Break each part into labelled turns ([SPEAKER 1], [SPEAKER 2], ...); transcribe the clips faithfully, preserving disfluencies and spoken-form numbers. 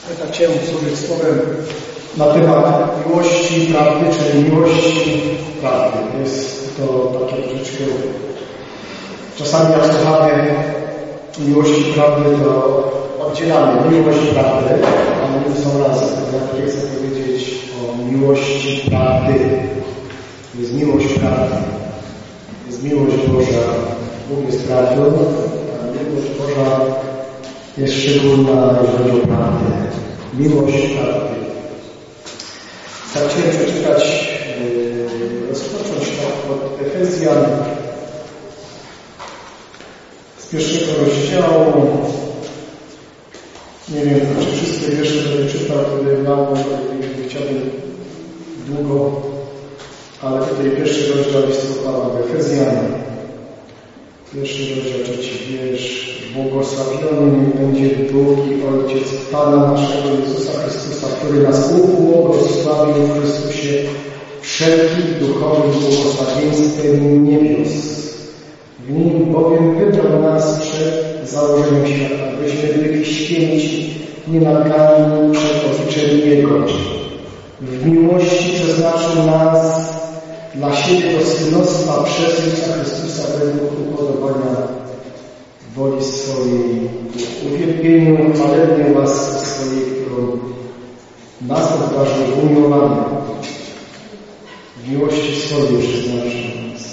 [SPEAKER 1] Ja tak chciałem służyć słowem na temat miłości prawdy, czyli miłości prawdy. Jest to takie troszeczkę... Czasami jak słuchamy miłości prawdy, to oddzielamy miłość prawdy, a one są razem. Ja chcę powiedzieć o miłości prawdy. Jest miłość prawdy. Jest miłość Boża. Bóg jest prawdą, a miłość Boża jest szczególna, jeżeli chodzi o prawdę. Miłość prawdy. Tak chciałem przeczytać, rozpocząć od Efezjan z pierwszego rozdziału. Nie wiem, czy wszystkie wiersze będę czytał, które mało, nie chciałbym długo, ale tutaj pierwszy rozdział listu Pawła do Efezjan. Pierwszy rozdział, trzeci wiersz. Błogosławiony będzie Bóg i Ojciec Pana naszego Jezusa Chrystusa, który nas ubłogosławił w Chrystusie wszelkim duchowym błogosławieństwem niebios. W Nim bowiem wybrał nas przed założeniem świata, byśmy byli święci, nienaganni przed obliczem Jego. W miłości przeznaczył nas dla siebie do synostwa przez Jezusa Chrystusa według upodobania woli swojej, w uwielbieniu chwalebnej łaski swojej, którą nas obdarzył umiłowanym. W miłości swojej przeznaczył nas.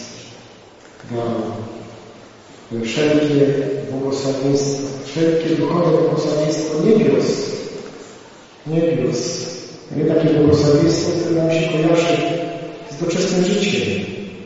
[SPEAKER 1] Dał wszelkie błogosławieństwo, wszelkie duchowe błogosławieństwo niebios. Niebios. Nie takie błogosławieństwo, które nam się kojarzy z doczesnym życiem.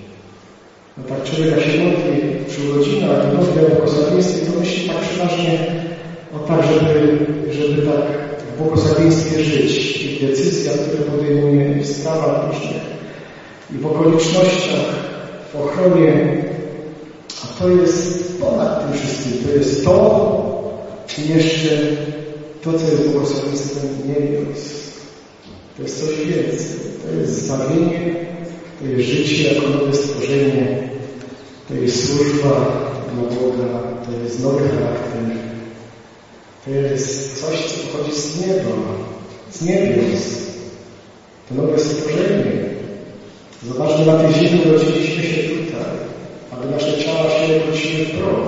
[SPEAKER 1] No tak człowiek jak się modli przy urodzinach i modli o błogosławieństwie, to myśli tak przeważnie o tak, żeby, żeby tak w błogosławieństwie żyć. I decyzja, które podejmuje w sprawach różnych i w okolicznościach, w ochronie. A to jest ponad tym wszystkim. To jest to i jeszcze to, co jest błogosławieństwem niebios. To jest coś więcej. To jest zbawienie, to jest życie jako nowe stworzenie, to jest służba dla Boga, to jest nowy charakter, to jest coś, co pochodzi z nieba, z niebios, to nowe stworzenie. Zobaczmy, na tej ziemi urodziliśmy się tutaj, aby nasze ciała się wróciły w proch.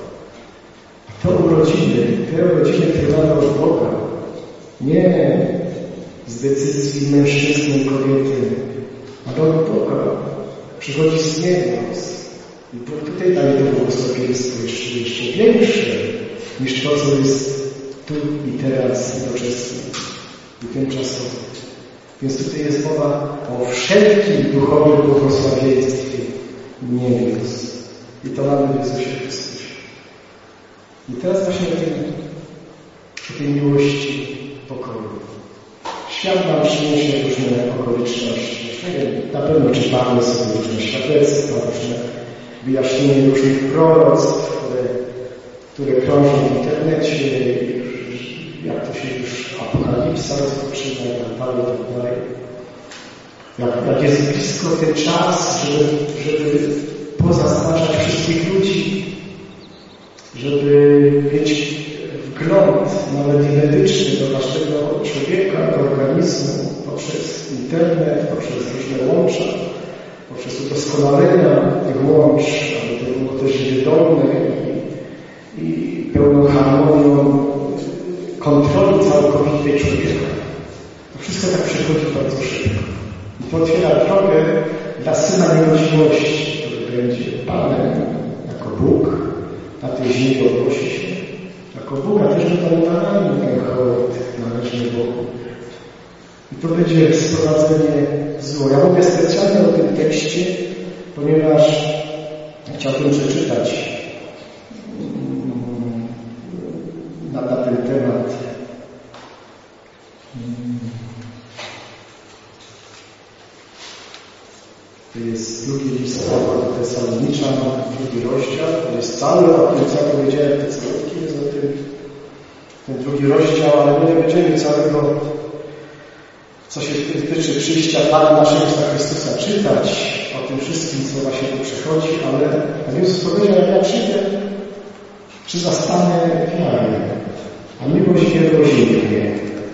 [SPEAKER 1] A to urodziny, te urodziny trwały od Boga, nie z decyzji mężczyzny i kobiety, a do Boga przychodzi z niebios. I Bóg tutaj daje to błogosławieństwo jeszcze, jeszcze większe niż to, co jest tu i teraz, i doczesne, i tymczasowe. Więc tutaj jest mowa o wszelkim duchowym błogosławieństwie niebios. I to mamy w Jezusie Chrystusie. I teraz właśnie o tej, o tej miłości pokoju. Świat nam przyniesie różne okoliczności. Na pewno czytamy sobie różne świadectwa, różne wyjaśnienie różnych proroctw, które, które krążą w internecie, jak to się już apokalipsa rozpoczyna i tak dalej, i tak dalej. Jak, jak jest blisko ten czas, żeby, żeby pozaznaczać wszystkich ludzi, żeby mieć wgląd, nawet i medyczny, do każdego człowieka, do organizmu, poprzez internet, poprzez różne łącza, poprzez udoskonalenia tych łącz, aby to było też wydolne i, i pełną harmonią kontroli całkowitej człowieka. To wszystko tak przychodzi bardzo szybko. I to otwiera drogę dla Syna Niegodziwości, który będzie Panem, jako Bóg, na tej ziemi ogłosi się. Jako Boga też wykonywany ten hołd należny Bogu. I to będzie sprowadzenie zło. Ja mówię specjalnie o tym tekście, ponieważ chciałbym przeczytać na, na ten temat. To jest drugi list do Tesaloniczan, drugi rozdział. To jest cały o tym, co ja powiedziałem, te całotki jest o tym, ten drugi rozdział, ale my nie będziemy całego, co się tyczy przyjścia Pana naszego Jezusa Chrystusa, czytać o tym wszystkim, co właśnie tu przychodzi, ale Pan Jezus powiedział, jak ja przyjdę, czy zastanę wiarę, a miłość nie rozumie.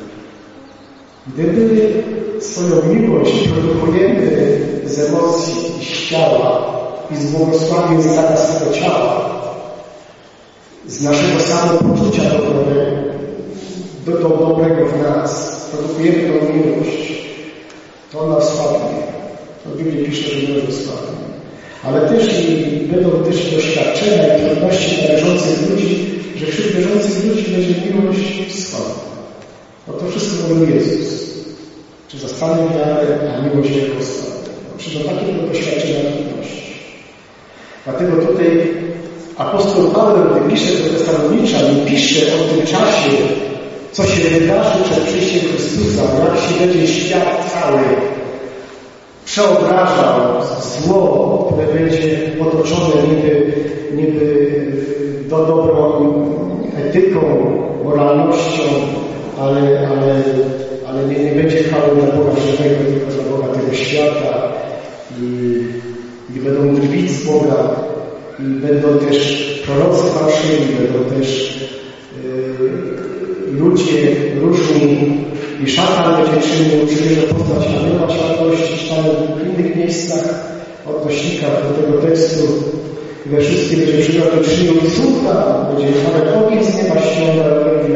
[SPEAKER 1] Gdyby swoją miłość produkujemy z emocji i z ciała i z błogosławieństw naszego ciała, z naszego samopoczucia dobrego, do, do dobrego w nas, produkujemy tą miłość, to ona słabnie. To w Biblii pisze, że miłość słabnie. Ale też i będą też doświadczenia i trudności należących ludzi, że wśród wierzących ludzi będzie miłość słabna. No to wszystko mówił Jezus. Czy zastanę wiarę, a miłość jako słabna. No, czy do takiego doświadczenia trudności. Dlatego tutaj apostoł Paweł, gdy pisze do Tesaloniczan, nie pisze o tym czasie, co się wydarzy przed przyjściem Chrystusa, jak się będzie świat cały przeobrażał zło, które będzie otoczone niby, niby do dobrą etyką, moralnością, ale, ale, ale nie, nie będzie chwały dla Boga żywego, tylko dla Boga tego świata. I, i będą drwić z Boga, i będą też prorocy fałszywi, będą też yy, ludzie różni, i szatan będzie czynił, przymierze poznać anioła światłości, czytamy w innych miejscach odnośnikach do tego tekstu. We wszystkim będzie przymierze czynił cuda, będzie nawet ogień z nieba ściągał.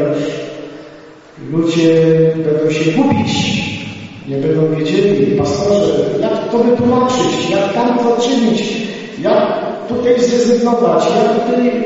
[SPEAKER 1] Ludzie będą się gubić, nie będą wiedzieli, pastorze, jak to wytłumaczyć, jak tam to czynić, jak tutaj zrezygnować, jak tutaj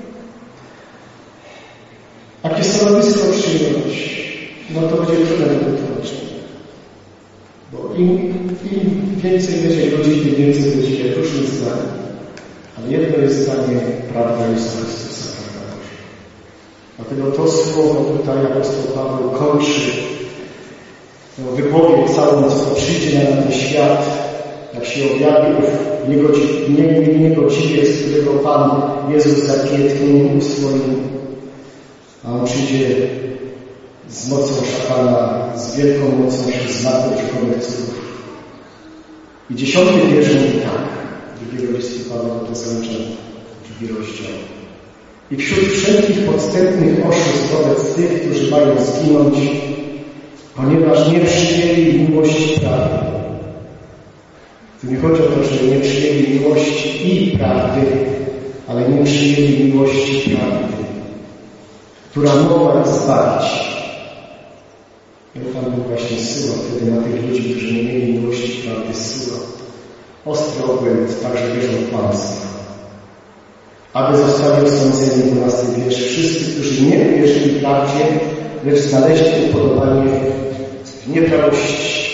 [SPEAKER 1] jakie stanowisko przyjąć. No to będzie trudne do wytłumaczenia. Bo im, im więcej będzie ludzi, tym więcej będzie różnych zdań. Ale jedno jest zdanie, prawda jest Chrystusa, prawda Boża. Dlatego to słowo tutaj apostoł Paweł kończy no, wypowiedź całą, co przyjdzie na ten świat, jak się objawi ów niegodziwiec, którego Pan Jezus zapiętnił swoim, a on przyjdzie z mocą szatana, z wielką mocą znaków przychodnych cudów. I dziesiąty wiersz mówi tak, drugiego listu Pawła do Tesaloniczan, drugi rozdział. I wśród wszelkich podstępnych oszustw wobec tych, którzy mają zginąć, ponieważ nie przyjęli miłości prawdy. Tu nie chodzi o to, że nie przyjęli miłości i prawdy, ale nie przyjęli miłości prawdy, która mogła ich zbawić. I Pan Bóg właśnie zsyła wtedy na tych ludzi, którzy nie mieli miłości prawdy, zsyła ostry obłęd, także wierzą w kłamstwo. Aby zostali osądzeni, dwunasty wiersz, wszyscy, którzy nie wierzyli prawdzie, lecz znaleźli upodobanie w nieprawości.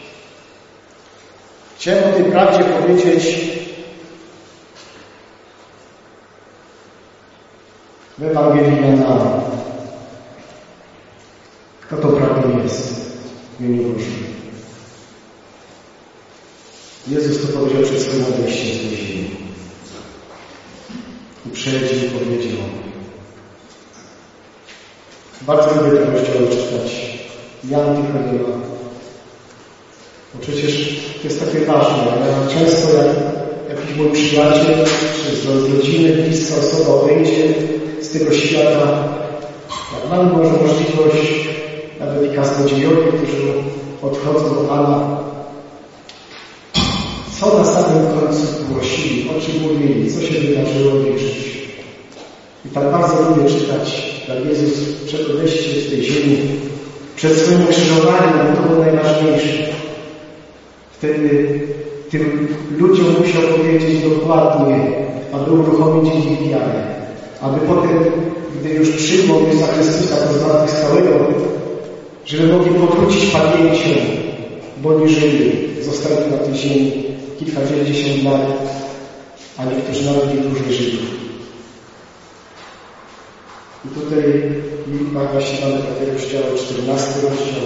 [SPEAKER 1] Chciałem o tej prawdzie powiedzieć w Ewangelii Jana. Kto to prawdą jest w imieniu Bożym? Jezus to powiedział przed swoim odejściem z tej ziemi. I przejdzie i powiedział. Bardzo lubię te rozdziały czytać. Jan tylko nie ma. Bo przecież to jest takie ważne. Ja często jak jakiś mój przyjaciel, czy z rodziny, bliska osoba odejdzie z tego świata, jak mamy może możliwość, nawet i kaznodziejowie, którzy odchodzą do Pana, co na samym końcu głosili, o czym mówili, co się wydarzyło w ich życiu. I tak bardzo lubię czytać, jak Jezus przed odejściem z tej ziemi, przed swoim krzyżowaniem, to było najważniejsze. Wtedy tym ludziom musiał powiedzieć dokładnie, aby uruchomić ich wiarę, aby potem, gdy już przyjmą Jezusa Chrystusa do zmartwychwstałego, żeby mogli powrócić pamięcią, bo nie żyli, zostali na tej ziemi kilkadziesiąt lat, a niektórzy nawet nie dłużej żyli. I tutaj właśnie mamy takie rozdziały, czternasty rozdział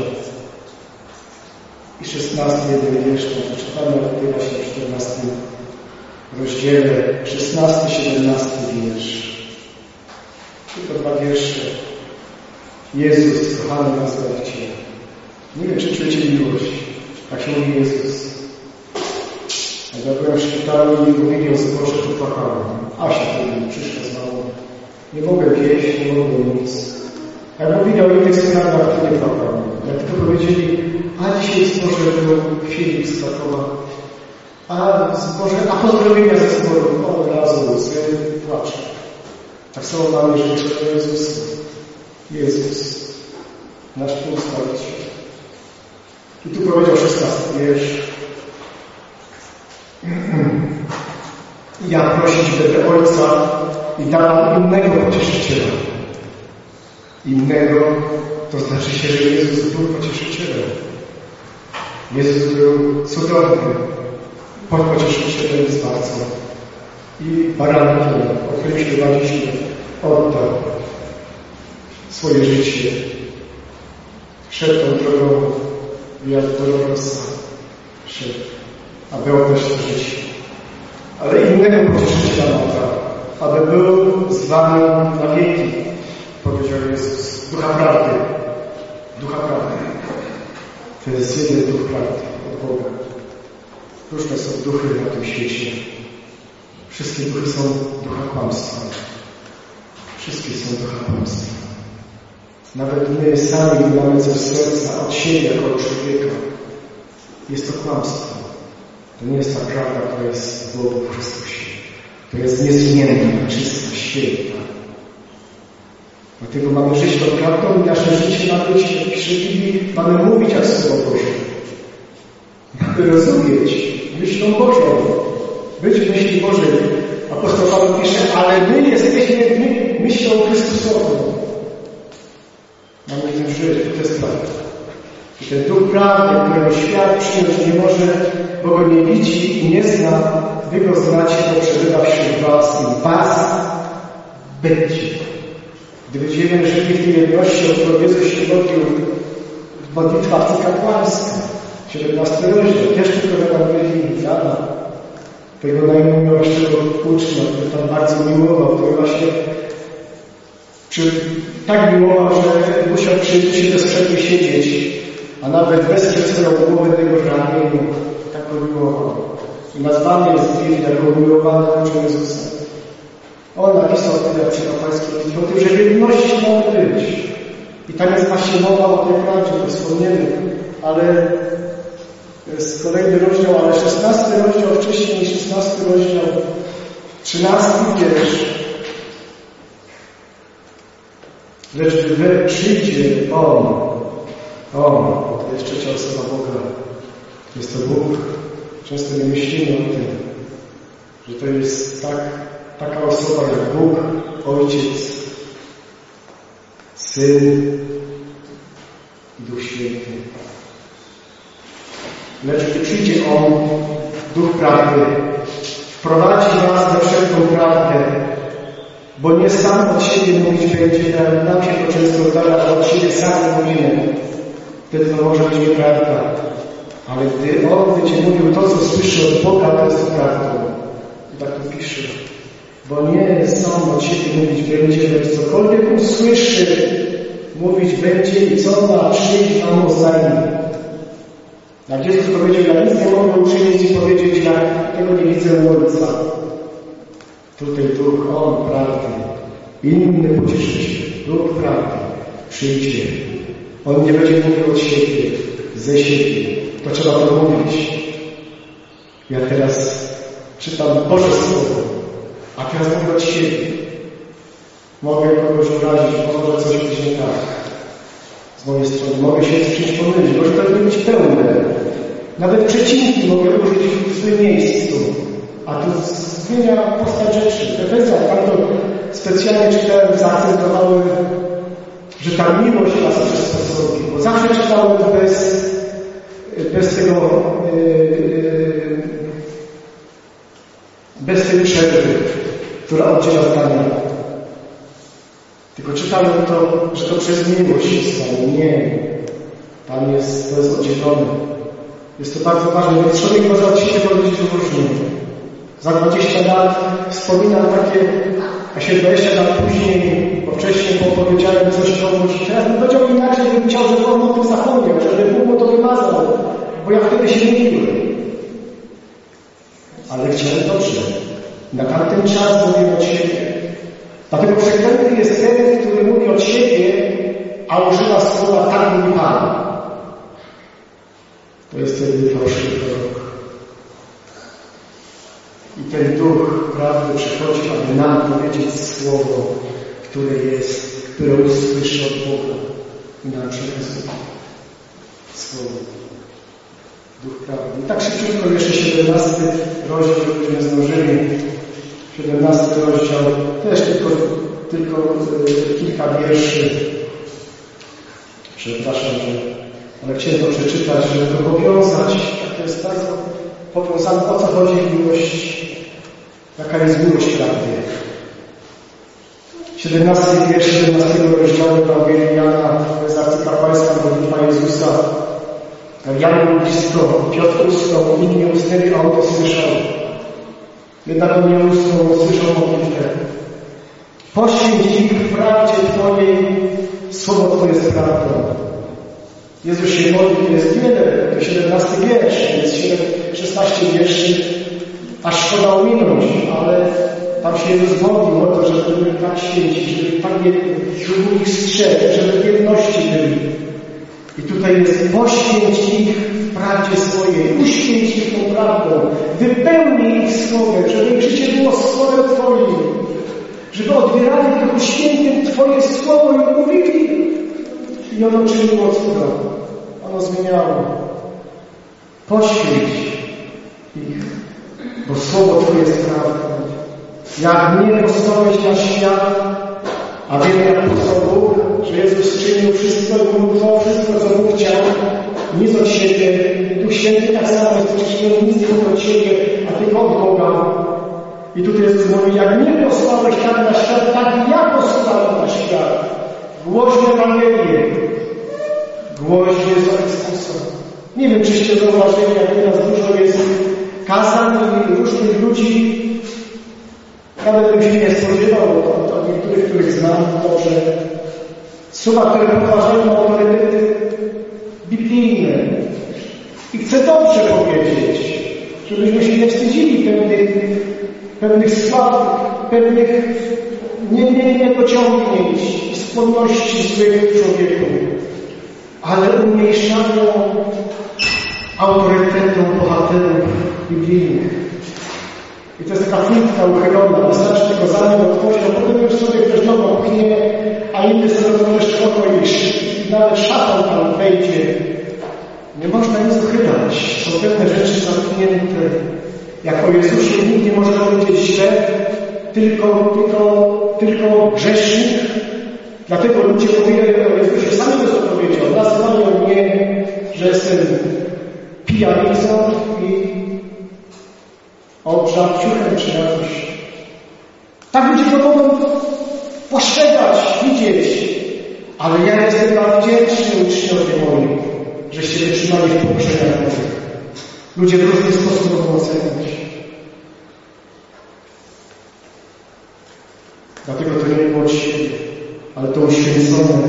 [SPEAKER 1] i szesnasty, jeden wiersz, to czytamy tutaj właśnie w czternastym rozdziale, szesnasty, siedemnasty wiersz. Tylko dwa wiersze. Jezus, kochany nas Zbawiciel. Nie wiem, czy czujecie miłość. Tak się mówi Jezus. Jak ja byłem w szpitalu i mówili o zboże, to płakałem. Asia wtedy przyszła z mamą. Nie mogę jeść, nie mogę nic. Jak mówili o innych sprawach, to nie płakałem. Ja tylko powiedzieli, a dzisiaj zboże był Filip z Krakowa, a zboże, a pozdrowienia ze zboru, od razu łzy, płacz. Tak samo mamy rzeczy o Jezusu. Jezus, nasz półstarczy. I tu powiedział szesnasty wiersz. Ja prosić będę Ojca i dam innego pocieszyciela. Innego, to znaczy się, że Jezus był pocieszycielem. Jezus był cudowny, pocieszycielem zmartwychwstałym. I barankiem, o którym śpiewaliśmy, oddał swoje życie. Szedł tą drogą, Via Dolorosa, szedł, aby oddać to życie. Ale innego pocieszyciela nam dał, aby był z wami na wieki, powiedział Jezus. Ducha prawdy. Ducha prawdy. To jest jeden duch prawdy od Boga. Różne są duchy na tym świecie. Wszystkie duchy są ducha kłamstwa. Wszystkie są ducha kłamstwa. Nawet my sami mamy ze serca od siebie jako od człowieka. Jest to kłamstwo. To nie jest ta prawda, która jest w Bogu w Chrystusie. To jest niezmienna, czysta, święta. Dlatego mamy żyć tą prawdą i nasze życie ma być, jak pisze w Biblii, mamy mówić jak Słowo Boże. Mamy rozumieć myślą Bożą. Być w myśli Bożej. Apostoł Paweł pisze, ale my jesteśmy my, myślą Chrystusową. Mamy w tym żyć, to jest prawda. I ten duch prawdy, którego świat przyjąć nie może, bo go nie widzi i nie zna, wy go znacie, bo przebywa wśród was i was będzie. Gdy będziemy żyli w tej jedności, o którą Jezus się modlił w modlitwach kapłańska, siedemnasty rozdział, też tylko w Ewangelii Jana, tego najmiłowszego ucznia, który tam bardzo miłował, który właśnie czy, tak miłował, że musiał przy się bezprzerwnie siedzieć, a nawet wesprzeć swoją głowę tego ramieniu. Tak go miłował. I nazwany jest Filip jako umiłowany uczeń Jezusa. On napisał w tej akcji kapłańskiej o tym, że w jedności mamy być. I tam jest właśnie mowa o tej prawdzie, to wspomniemy, ale jest kolejny rozdział, ale szesnasty rozdział wcześniej, szesnasty rozdział, trzynasty wiersz. Lecz gdy przyjdzie On, On, to jest trzecia osoba Boga, jest to Bóg. Często nie myślimy o tym, że to jest tak, taka osoba jak Bóg, Ojciec, Syn i Duch Święty. Lecz gdy przyjdzie On, Duch Prawdy, wprowadzi was we wszelką prawdę, bo nie sam od siebie mówić będzie, ale nam się to często zdarza, że od siebie sami mówimy. Wtedy to może być nieprawda. Ale gdy On będzie mówił to, co słyszy od Boga, to jest to prawdą. I tak tu pisze. Bo nie sam od siebie mówić będzie, lecz cokolwiek usłyszy, mówić będzie i co ma przyjść, wam oznajmi. Jak Jezus powiedział, ja nic nie mogę uczynić i powiedzieć, ja tego nie widzę u Ojca. Tutaj Duch, On, prawdy, inny pocieszyciel, Duch prawdy przyjdzie. On nie będzie mówił od siebie, ze siebie. To trzeba to mówić. Ja teraz czytam Boże Słowo, a teraz mówię od siebie. Mogę kogoś obrazić, może coś być nie tak. Z mojej strony mogę się z czymś pomylić, może to być pełne. Nawet przecinki mogę użyć w swoim miejscu. A tu zmienia postać rzeczy. Efezjan, tam to specjalnie czytałem, zaakcentowałem, że ta miłość nas przystosowuje. Bo zawsze czytałem bez, bez tego, bez tej przerwy, która oddziela zdania. Tylko czytałem to, że to przez miłość się stało. Nie. Tam jest, to jest oddzielone. Jest to bardzo ważne, więc człowiek może od siebie powiedzieć różnie. Za dwadzieścia lat wspominam takie, a się dwadzieścia lat później, bo wcześniej powiedziałem coś komuś, teraz bym powiedział inaczej, bym chciał, żeby on o tym zapomniał, żeby Bóg mu to wymazał, bo ja wtedy się myliłem. Ale chciałem dobrze. Na tamten czas mówię od siebie. Dlatego przeklęty jest ten, który mówi od siebie, a używa słowa tak mówi Pan. to jest wtedy fałszywy prorok. I ten Duch prawdy przychodzi, aby nam powiedzieć słowo, które jest, które usłyszy od Boga i nam przekazuje słowo. Duch prawdy. I tak szybciutko jeszcze siedemnasty rozdział, żebyśmy zdążyli. siedemnasty rozdział, też tylko, tylko e, kilka wierszy. Przepraszam, że ale chciałem to przeczytać, żeby to powiązać. Tak to jest bardzo powiązane. O co chodzi w miłości? Jaka jest miłość prawdy? siedemnasty wiersz siedemnastego rozdziału Ewangelii Jana, to jest arcykapłaństwa do Pana Jezusa. Jan był blisko, Piotr usnął, inni nie usnęli, a on to słyszał. Jednak on nie usnął, usłyszał modlitwę. Poświęć ich w prawdzie Twojej, słowo Twoje jest prawdą. Jezus się modli, to jest wiele, to siedemnasty wiersz, jest szesnaście wierszy, aż szkoda ominąć, ale tam się Jezus modlił o to, żeby byli tak święci, żeby tak żeby ich strzec, żeby w jedności byli. I tutaj jest poświęć ich w prawdzie swojej, uświęć ich tą prawdą, wypełnij ich słowem, żeby ich życie było słowem Twoim, żeby odbierali w Duchu Świętym Twoje słowo i mówili. I ono czyniło cuda. Ono zmieniało. Poświęć ich, bo słowo Twoje jest prawdą. Jak mnie posłałeś na świat, a wiemy jak posłał Bóg, że Jezus czynił wszystko, to wszystko, co Bóg chciał, nic od siebie. Duch Święty tak samo jest czynił nic od siebie, a tylko od Boga. I tutaj Jezus mówi, jak mnie posłałeś tak na świat, tak i ja posłałem na świat. Głośmy Ewangelię. Głośmy Jezusa Chrystusa. Nie wiem, czyście zauważyli, jak teraz dużo jest kazań i różnych ludzi. Nawet bym się nie spodziewał od, od niektórych, których znam dobrze. Słowa, które podważają autorytety biblijne. I chcę dobrze powiedzieć, żebyśmy się nie wstydzili pewnych, pewnych słab, pewnych nie, nie, niedociągnięć i skłonności złych w człowieku, ale umniejszają autorytetu bohaterów biblijnych. I to jest taka furtka uchylona. Wystarczy tylko zanim otworzyć, a potem już sobie ktoś nogą pchnie, a inny sobie rozmawiasz oko i nawet szatan tam wejdzie. Nie można nic uchylać. Są pewne rzeczy zamknięte. Jak o Jezusie nikt nie może powiedzieć źle, tylko, tylko, tylko grzesznik. Dlatego ludzie mówią o Jezusie. Sam Jezus to powiedział. Nazywają mnie, że jestem pijanicą i obżarciuchem czy jakoś. Tak ludzie to mogą postrzegać, widzieć. Ale ja jestem wam wdzięczny, uczniowie moi, żeście wytrzymali w pokuszeniach moich. Ludzie w różny sposób mogą oceniać. Dlatego to nie było od siebie, ale to uświęcone.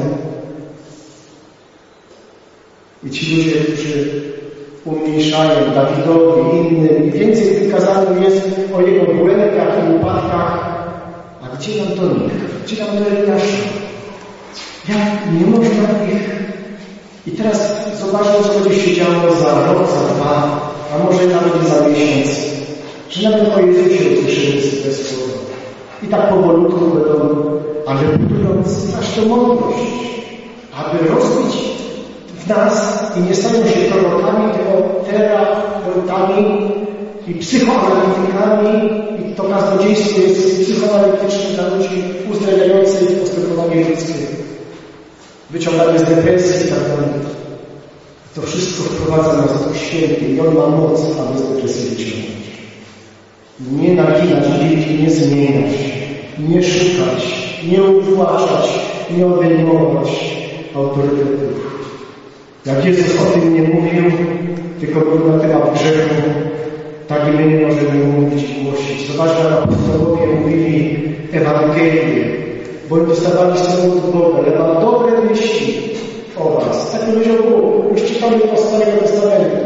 [SPEAKER 1] I ci ludzie, którzy umniejszają Dawidowi, innym. I więcej w tym kazaniu jest o jego błędach i upadkach. A gdzie nam do nich? Gdzie nam do Eliasza? Jak nie można ich... I teraz zobaczmy, co będzie się działo za rok, za dwa, a może nawet za miesiąc. Że nawet o Jezusie usłyszymy te słowa. I tak powolutku będą, ale budując straszną mądrość, aby rozbić w nas i nie stają się prorokami, tylko terapeutami i psychoanalitykami. I to kaznodziejstwo jest psychoanalityczne dla ludzi uzdrawiające ich postępowanie ludzkie. Wyciąganie z depresji i tak dalej. To wszystko wprowadza nas do Duch Święty i On ma moc, aby z depresji wyciągnąć. Nie naginać wilki, nie zmieniać, nie szukać, nie uwłaczać, nie odejmować autorytetów. Jak Jezus o tym nie mówił, tylko był na temat grzechu, tak i my nie możemy mówić i głosić. Zobaczmy, jak apostołowie mówili Ewangelię, bo oni dostawali słowo od Boga, ale mam dobre myśli o was. Tak powiedział Bóg. Już czytamy po Starego Testamentu.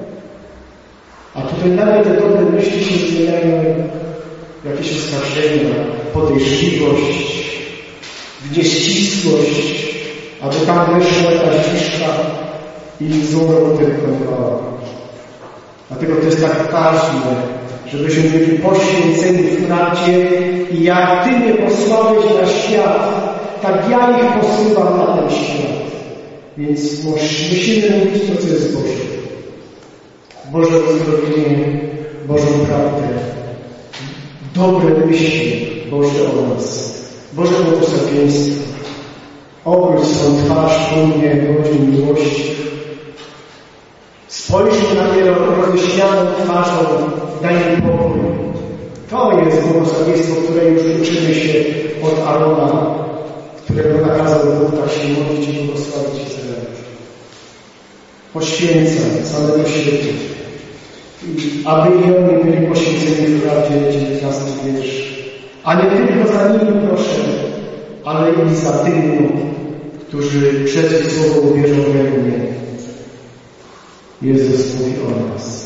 [SPEAKER 1] A tutaj nawet te dobre myśli się zmieniają w jakieś oskarżenia, podejrzliwość, w nieścisłość, aby tam weszła jakaś dziszka i złą robotę wykonywała. Dlatego to jest tak ważne, żebyśmy byli poświęceni w prawdzie i jak Ty mnie posłałeś na świat, tak ja ich posyłam na ten świat. Więc musimy mówić to, co jest Boże. Boże uzdrowienie, Bożą prawdę, dobre myśli Boże o nas, Boże błogosławieństwo. Obróć swą twarz ku mnie, Boże miłości. Spojrz na mnie roześmianą twarzą, daj mi pokój. To jest błogosławieństwo, które już uczymy się od Arona, którego nakazał Bóg tak się modlić i błogosławić Izrael. Poświęcam samego siebie, aby i oni byli poświęceni w prawdzie, dziewiętnasty wiersz. A nie tylko za nimi proszę, ale i za tymi, którzy przez ich słowo uwierzą we mnie. Jezus mówi o nas.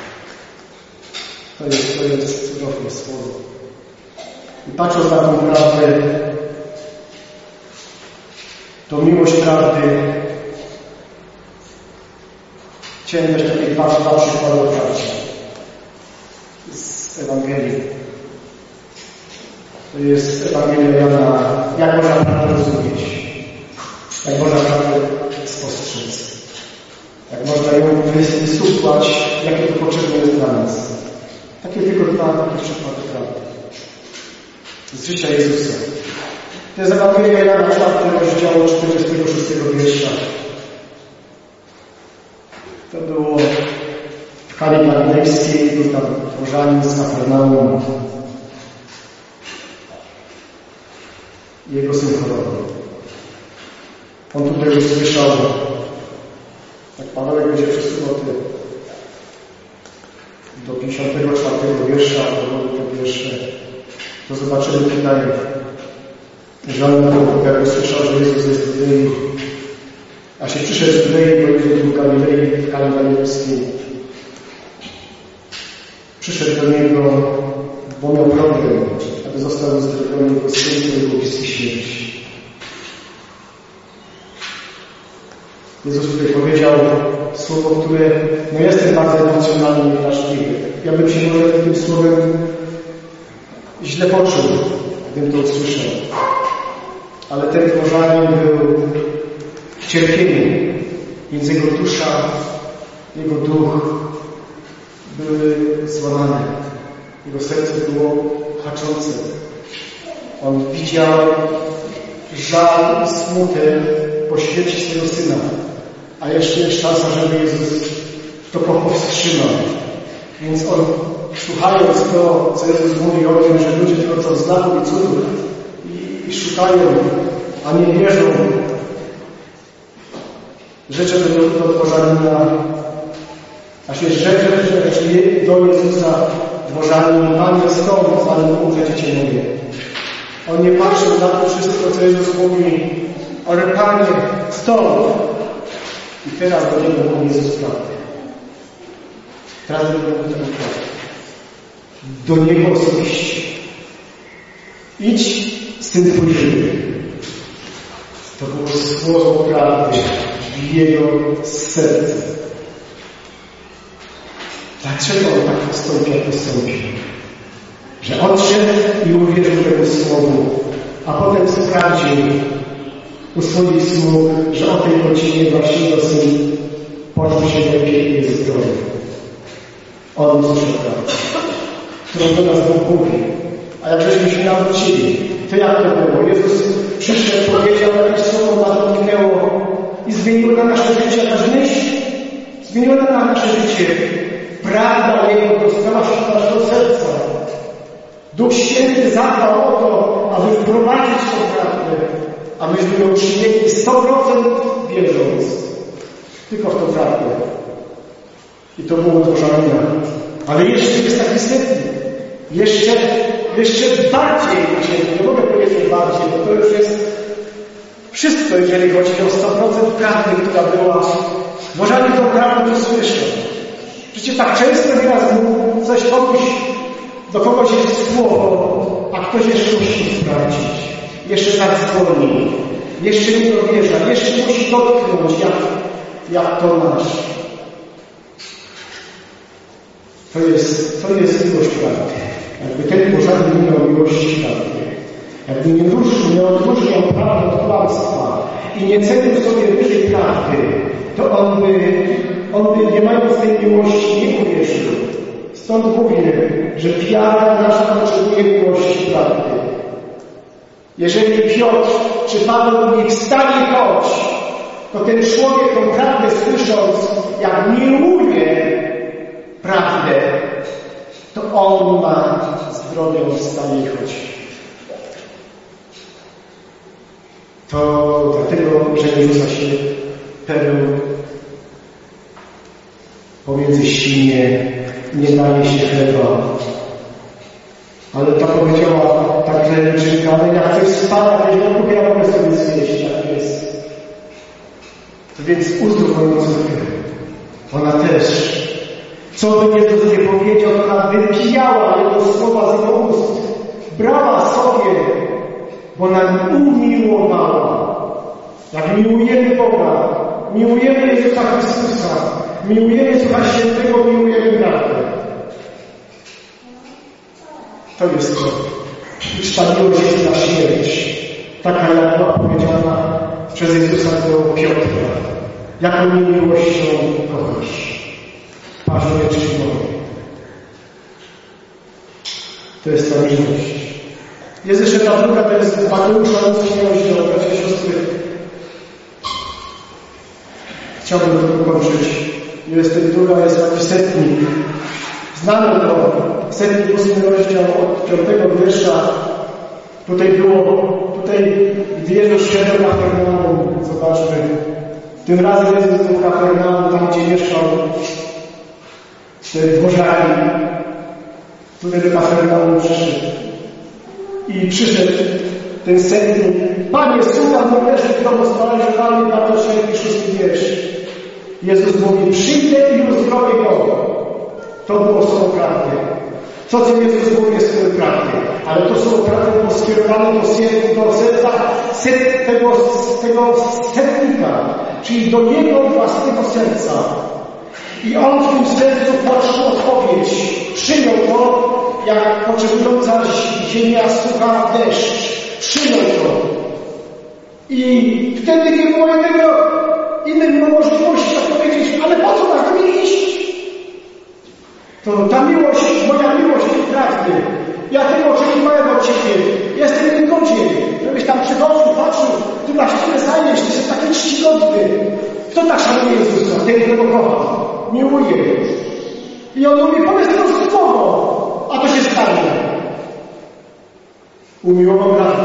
[SPEAKER 1] To jest, to jest cudowne słowo. I patrząc na tą prawdę, to miłość prawdy, chciałem dać takie dwa, dwa przykłady prawdy z Ewangelii. To jest Ewangelia Jana, jak można prawdę rozumieć, jak można prawdę spostrzec, jak można ją wysłuchać, jakie to potrzebne jest dla nas. Takie tylko dwa takie przykłady prawdy z życia Jezusa. To jest Ewangelia Jana, czwarty rozdział czterdziestego szóstego wiersza. To było w Kanie Galilejskiej, był tam Bożanin z Kafarnaum. Jego syn chorował. On tutaj usłyszał, jak Pawełek będzie przesuwał do pięćdziesiątego czwartego wiersza, to te wiersze, to zobaczymy tutaj, że on jak usłyszał, że Jezus jest w Judei, a się przyszedł z Judei, bo Jezus był w Galilei, w Kanie Galilejskiej. Przyszedł do Niego, bo miał problem, aby został uzdrowiony jego syn, który był bliski śmierci. Jezus tutaj powiedział słowo, które no jestem bardzo emocjonalny i wrażliwy. Ja bym się może tym słowem źle poczuł, gdybym to usłyszał. Ale ten Bożanin był w cierpieniu, więc jego dusza, jego duch były złamane. Jego serce było płaczące. On widział żal i smutek po śmierci swojego syna. A jeszcze jest szansa, żeby Jezus to powstrzymał. Więc on, słuchając to, co Jezus mówi o tym, że ludzie tylko co znaków i cudów i, i szukają, a nie wierzą, rzeczy do, do Bożanina, a się rzeczy, że do Jezusa Bożanin, Pan jest stąd, ale umrzecie Cię mówię. On nie patrzył na to wszystko, co Jezus mówi, ale Panie, stąd. I teraz do Niego mówi Jezus prawdę. Teraz do Niego mówi tę prawdę. Do Niego osobiście. Idź, Syn Twój żywy. To było słowo prawdy w Jego serce. Dlaczego on tak postąpił, jak postąpił? Że odszedł i uwierzył temu słowu, a potem sprawdził u swoich sług, że o tej godzinie właśnie jego syn poczuł się lepiej i jest zdrowy. On usłyszał prawdę, którą do nas Bóg mówi. A jak żeśmy się nawrócili, to jak to było? Jezus przyszedł, powiedział jakieś słowo, nas dotknęło i zmieniło na nasze życie jakaś myśl. Zmieniło na nasze życie. Prawda Jego dotknęła się do naszego serca. Duch Święty zadbał o to, aby wprowadzić tę prawdę, a myśmy ją przyjęli sto procent wierząc tylko w tą prawdę. I to było Bożanina. Ale jeszcze jest taki setny. Jeszcze, jeszcze bardziej, nie mogę powiedzieć bardziej, bo to już jest wszystko, jeżeli chodzi o sto procent prawdy, która była. Bożanin tą prawdę usłyszał. Przecież tak często nieraz mu coś komuś, do kogoś jest słowo, a ktoś jeszcze musi sprawdzić. Jeszcze zadzwoni. Jeszcze nie dowierza. Jeszcze musi dotknąć, jak, jak to nasz. To jest, to jest miłość prawdy. Jakby ten pożarny nie miał miłości prawdy. Jakby nie, róż, nie odróżniał prawdy od kłamstwa i nie cenił sobie wyżej prawdy, to on by, on by nie mając tej miłości nie uwierzył. Stąd mówię, że wiara nasza potrzebuje miłości prawdy. Jeżeli Piotr czy Paweł mówi wstań i chodź, to ten człowiek tą prawdę słysząc, jak miłuje prawdę, to on ma zdrowie, on wstanie i chodzi. To dlatego, że nie rzuca się pereł pomiędzy świnie, nie daje się chleba. Ale ta powiedziała, ta klericzynka, ale ja chcę spać, ja lubię, ja mogę sobie zjeść, jak jest. To więc uzdrów moją córkę. Ona też. Co by Jezus nie powiedział, to ona wypijała Jego słowa z Jego ust. Brała sobie, bo nam umiłowała. Jak miłujemy Boga, miłujemy Jezusa Chrystusa, miłujemy Ducha Świętego, miłujemy prawdę. To jest to. Już ta miłość jest na śmierć. Taka jak była powiedziana przez Jezusa do Piotra. Jaką miłością kochasz. Parzuje czy moje. To jest ta miłość. Jest jeszcze ta druga, to jest Mateusza, ósmy rozdział, bracia i siostry. Chciałbym to ukończyć. Jest ten druga, jest taki setnik. Znamy to, setnik, ósmy rozdział od piątego wiersza. Tutaj było, tutaj gdy Jezus szedł do Kapernaum, zobaczmy. Tym razem Jezus był w Kapernaum, tam gdzie mieszkał te dworzaki, który do Kapernaum przyszedł. I przyszedł ten setnik. Panie, sługa mój leży w domu sparaliżowany, Paweł czwarty, szósty wiersz. Jezus mówi, przyjdę i uzdrowię go. To było słowo prawdy. Co co Jezus mówi jest słowo prawdy. Ale to słowo prawdy było skierowane do, do serca set, tego, tego setnika, czyli do jego własnego serca. I on w tym sercu poczuł odpowiedź. Przyjął to, jak potrzebująca ziemia słucha deszcz. Przyjął to. I wtedy nie było innego, innej możliwości tak powiedzieć, ale po co tak mi iść? To ta miłość, moja miłość jest prawdy. Ja tego oczekiwałem od Ciebie. Jestem niegodzien, żebyś tam przychodził, patrzył, Ty masz tyle zajęć, Ty jesteś taki czcigodny. Kto tak szanuje Jezusa? Ten, kto go kocha. Miłuje. I on mówi, powiedz to słowo, a to się stanie. Umiłował prawdę.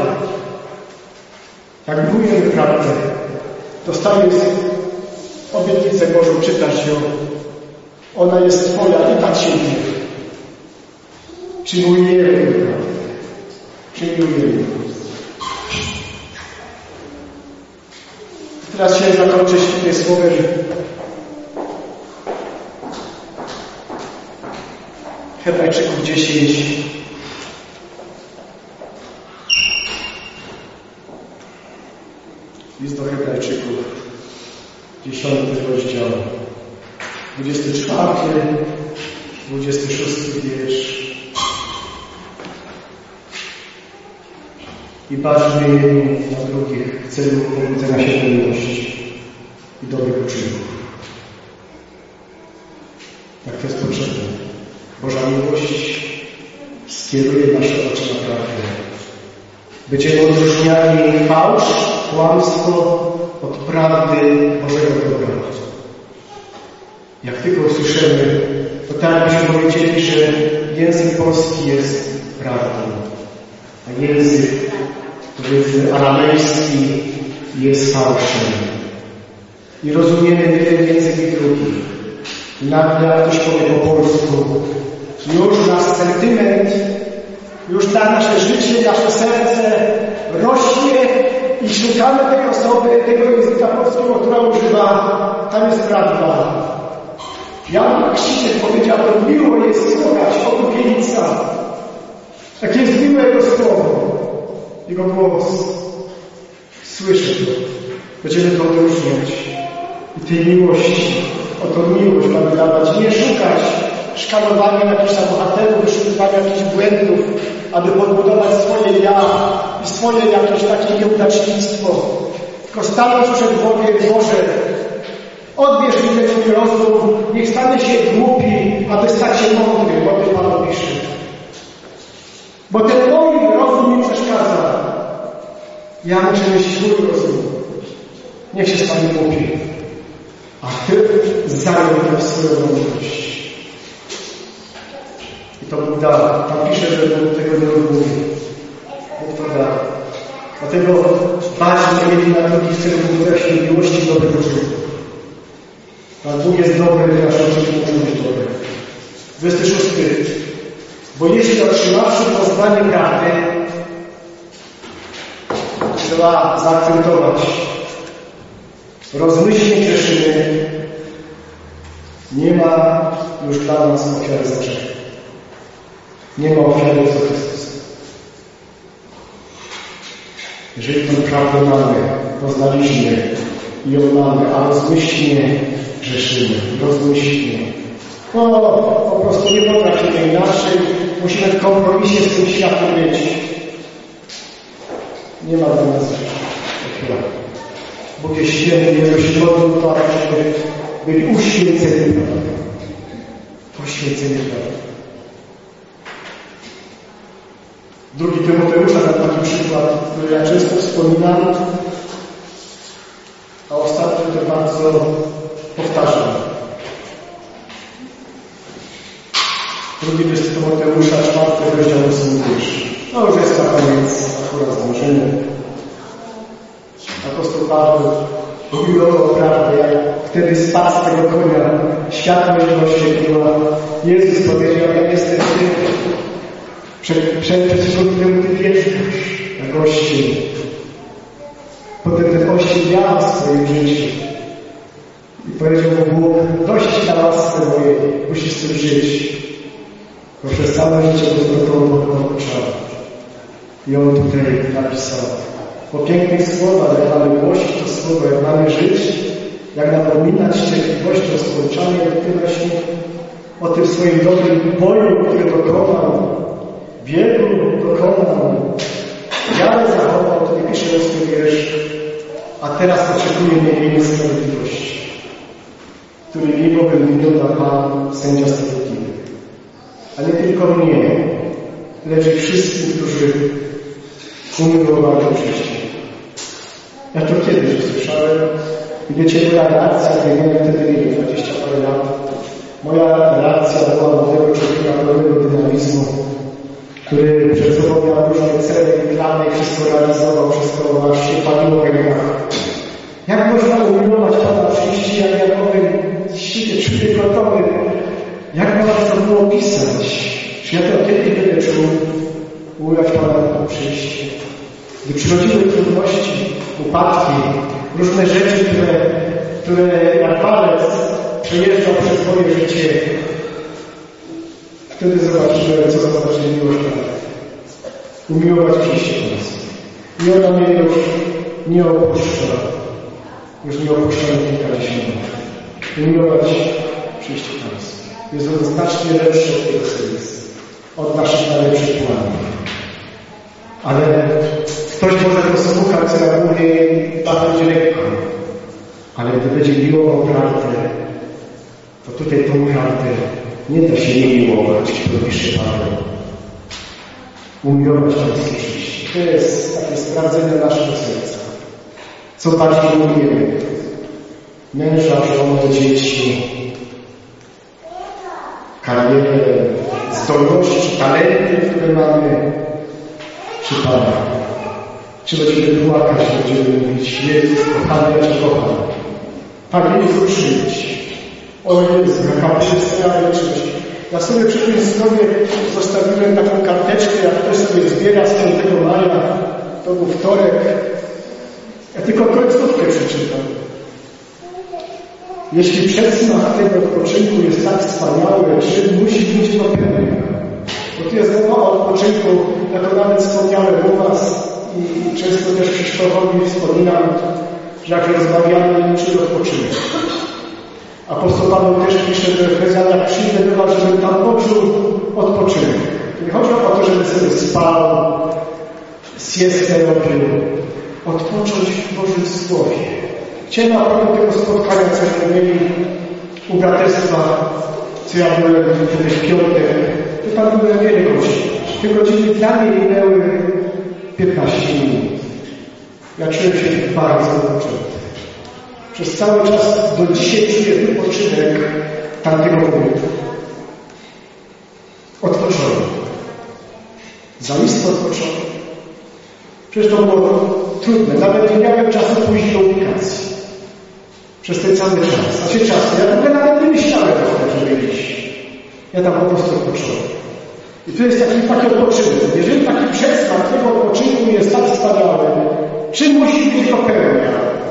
[SPEAKER 1] Jak miłujemy prawdę, dostajesz obietnicę Bożą, czytasz ją. Ona jest Twoja i dla Ciebie. Czy miłujemy prawdę? Czy miłujemy? Teraz chciałem zakończyć tym słowem. Hebrajczyków dziesięć. List do Hebrajczyków, dziesiąty rozdział, dwudziesty czwarty, dwudziesty szósty wiersz. I baczmy jedni na drugich w celu pobudzenia się do miłości i dobrych uczynków. Tak to jest potrzebne. Boża miłość skieruje nasze oczy na prawdę. Będziemy odróżniali fałsz, kłamstwo od prawdy Bożego dobra. Jak tylko usłyszymy, to tak byśmy powiedzieli, że język polski jest prawdą, a język, powiedzmy, aramejski jest fałszem. I rozumiemy jeden język i drugi. I nagle, jak ktoś powie po polsku, już nasz sentyment, już na nasze życie, nasze serce rośnie i szukamy tej osoby, tego języka polskiego, która używa, tam jest prawda. Jan Chrzciciel powiedział, że miło jest słuchać oblubienica. Jak jest miłe Jego słowo, Jego głos. Słyszę to. Będziemy to odróżniać. I tej miłości, o tą miłość mamy dawać. Nie szukać szkalowania jakichś tam bohaterów, wyszukiwania jakichś błędów, aby podbudować swoje ja i swoje jakieś takie nieudacznictwo. Tylko stanąć przed Bogiem: Boże, odbierz mi ten mój rozum, niech stanę się głupi, aby stać się mądry, bo Ty Pan pisze. Bo ten mój rozum mi przeszkadza. Ja muszę mieć swój rozum. Niech się stanie głupi. A Ty zajął tę swoją mądrość. I to Bóg da. Tam pisze, że Bóg tego nie odmówi. Bóg to da. Dlatego bardziej mieli na to, chcę w miłości dobrego życia. Pan Bóg jest dobry, nasz Ojciec muszą być dobry. dwudziesty szósty. Bo jeśli otrzymawszy poznanie prawdy, trzeba zaakcentować, rozmyślnie grzeszymy, nie ma już dla nas ofiary za grzech. Nie ma ofiary za Chrystusa. Jeżeli tę prawdę mamy, poznaliśmy i ją mamy, a rozmyślnie grzeszymy, rozmyślnie. No, po prostu nie potrafimy inaczej. Musimy w kompromisie z tym światem być. Nie ma dla nas ofiary. Bóg jest święty, Jezus się modlił tak, żeby być uświęceni. Poświęceni prawda. Drugi Tymoteusza na taki przykład, który ja często wspominam, a ostatnio to bardzo powtarzam. Drugi list Tymoteusza, czwarty rozdział, ósmy wiersz. No już jest na koniec akurat zdążenie. Apostoł Paweł mówił o prawdzie, jak wtedy spadł z tego konia, światłość go oświetliła. Jezus powiedział: jak jestem Ty, przed, przed którym Ty wjeżdżasz na gości. Potem ten ościg działa w swoim życiu. I powiedział mu Bóg: dość na łasce mojej, musisz z tym żyć. Bo przez całe życie do tego odpoczęła. I on tutaj napisał: po pięknych słowach, jak mamy głosić to słowo, jak mamy żyć, jak napominać cierpliwością społeczanie, ty właśnie o tym swoim dobrym boju, który dokonał, wielu dokonał, wiarę zachował, to nie pisze ósmy wiersz, a teraz oczekuje mnie jej sprawiedliwości, który mi bowiem wygląda Pan, sędzia sprawiedliwy. A nie tylko mnie, lecz i wszystkim, którzy umiłowali chrześcijan. Ja to kiedyś usłyszałem i wiecie, moja reakcja, gdy miałem wtedy mieli dwadzieścia parę lat, moja reakcja była młodego człowieka pełnego dynamizmu, który przed sobą miał różne cele i plany, wszystko realizował, wszystko aż się paliło w rękach. Jak można umiłować Pana przyjście, jak ja powiem, świecie człowiek gotowy, jak można to było pisać? Czy ja to kiedyś będę czuł umiłować Pana przyjście? Gdy przychodziły trudności, upadki, różne rzeczy, które, które jak palec przejeżdżał przez moje życie, wtedy zobaczyłem, co to znaczy miłość Pana. Umiłować przyjście Pańskie. I ona mnie już nie opuszcza. Już nie opuszcza mnie kilkadziesiąt lat. Umiłować przyjście Pańskie. Jest on znacznie lepszy od tego, co jest. Od naszych najlepszych planów. Ale ktoś może posłuchać, co ja mówię, i bardzo lekko. Ale gdy będzie miłował prawdę, to tutaj tą prawdę nie da się nie miłować, to pisze Paweł. Umiłować Pańskie przyjście. To jest takie sprawdzenie naszego serca. Co bardziej umiemy? Męża, żonę, dzieci, karierę, zdolności, talenty, które mamy, czy Pana. Czy będziemy płakać, będziemy mówić: Jezus, kochany, ja Cię kocham. Panie Jezu, przyjdź. O Jezu, jaka przystojna wieczność. Ja sobie przy tym stronie zostawiłem taką karteczkę, jak ktoś sobie zbiera z piątego maja, to był wtorek. Ja tylko końcówkę przeczytam. Jeśli przedsmak tego odpoczynku jest tak wspaniały, czym musi być to pełny. Bo tu jest mowa o odpoczynku, ja to nawet wspomniałem u Was i często też Krzysztofowi wspominam, że jak rozmawiamy, czym odpoczynek. Apostoł Paweł też pisze do Efezjan, jak przyjdę do was, żebym tam poczuł odpoczynek. Nie chodzi o to, żeby sobie spał, siestę robił, odpocząć w Bożym Słowie. Chciałem na początku tego spotkania, co mieli u braterstwa, co ja byłem kiedyś w piątek, to tam były wiele godzin. Te godziny dla mnie minęły piętnaście minut. Ja czułem się bardzo odpoczęty. Przez cały czas do dzisiaj czuję wypoczynek tamtego momentu. Odpocząłem. Zaiste odpocząłem. Przecież to było trudne. Nawet nie miałem czasu pójść do ubikacji. Przez ten cały czas. A się czas. Ja w ogóle nawet nie myślałem o tym, żeby iść. Ja tam po prostu odpocząłem. I to jest taki, taki odpoczynek. Jeżeli taki przesmak tego odpoczynku jest tak wspaniały, czym musi być go pełnia?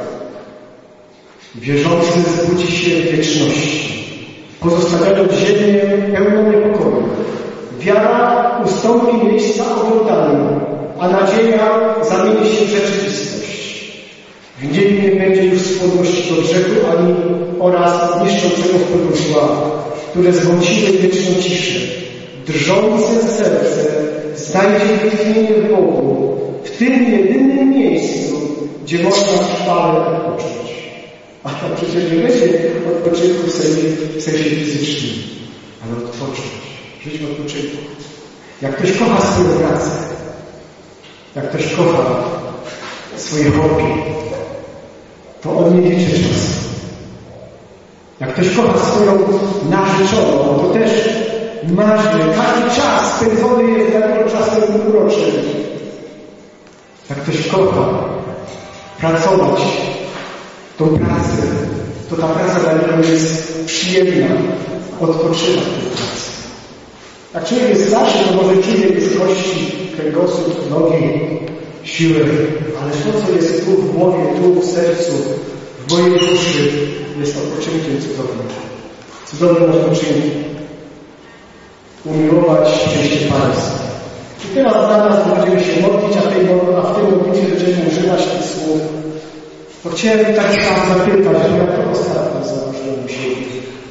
[SPEAKER 1] Wierzący zbudzi się w wieczności, pozostawiając ziemię pełną niepokoju. Wiara ustąpi miejsca oglądaniu, a nadzieja zamieni się w rzeczywistość. W niebie nie będzie już skłonności do grzechu ani oraz niszczącego wpływu zła, które zgłosiły wieczną ciszę. Drżące serce znajdzie wytchnienie w Bogu, w tym jedynym miejscu, gdzie można trwale odpocząć. A tam przecież nie będzie odpoczynku w sensie, w sensie fizycznym, ale odpocząć, żyć w odpoczynku. Jak ktoś kocha swoją pracę, jak ktoś kocha swoje hobby, to on nie liczy czasu. Jak ktoś kocha swoją narzeczoną, to też marzy, każdy czas spędzony jest dla niego czasem uroczym. Jak ktoś kocha pracować tą pracę, to ta praca dla niego jest przyjemna, odpoczywa w tej pracy. Jak człowiek jest starszy, to może czuje bliskości, kręgosłup, nogi, siły, ale to, co jest tu w głowie, tu w sercu, w mojej duszy, jest odpoczynkiem cudownym. Cudownym odpoczynkiem. Umiłować szczęście Państwa. I teraz dla nas będziemy się modlić, a, tej, a w tej modlitwie będziemy używać tych słów. To chciałem tak sam zapytać, jak to ostatnio założyłem siebie.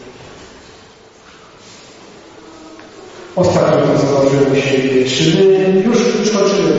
[SPEAKER 1] Ostatnio to założyłem siebie. Czy my już, już kończymy?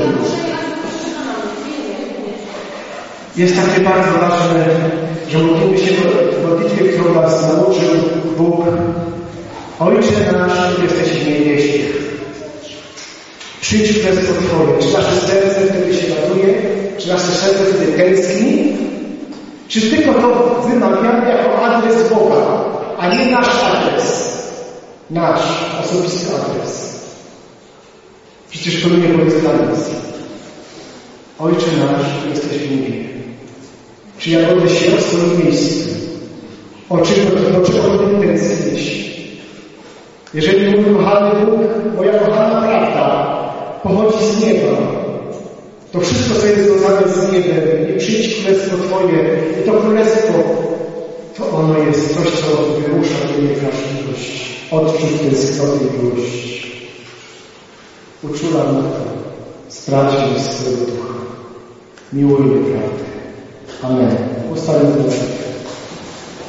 [SPEAKER 1] Jest takie bardzo ważne, że modlimy się w modlitwie, którą nas nauczył Bóg. Ojcze nasz, który jesteś w niebie, przyjdź królestwo Twoje. Czy nasze serce wtedy się raduje? Czy nasze serce wtedy tęskni? Czy tylko to wymawiamy jako adres Boga, a nie nasz adres? Nasz osobisty adres. Przecież to nie powiedz dla nas. Ojcze nasz, który jesteś w niebie. Czy ja będę się w swoim miejscu? O czym, do czego będę tęsknić? Jeżeli mój kochany Bóg, moja kochana prawda pochodzi z nieba, to wszystko, co jest związane z niebem, i przyjdź królestwo Twoje, i to królestwo, to ono jest coś, co wymusza w mnie wrażliwość, odczuć tęsknoty i miłości. Uczula matka, straci swojego ducha. Miłuj mnie prawdę. Amen. Ustalmy to.